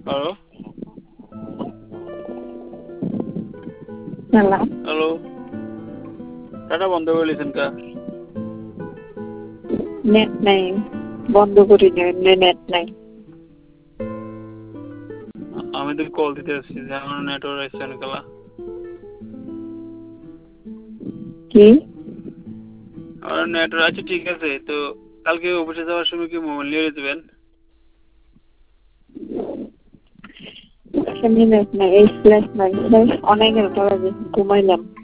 Hello hello. Hello data বন্ধ করে লিছেন কা? নেট নাই, বন্ধ করি না, এমনি নেট নাই। আমি তো কল দিতে আসছি যে আমার নেটওয়ার্ক আসছে না কালা। কি? আমার নেটওয়ার্ক আছে ঠিক আছে, তো কালকে অফিসে যাওয়ার সময় কি মোবাইল নিয়ে যাবেন? নেট নাই, এই ফ্ল্যাশ নাই, ফ্ল্যাশ অনেক বাজে ঘুমাইলাম।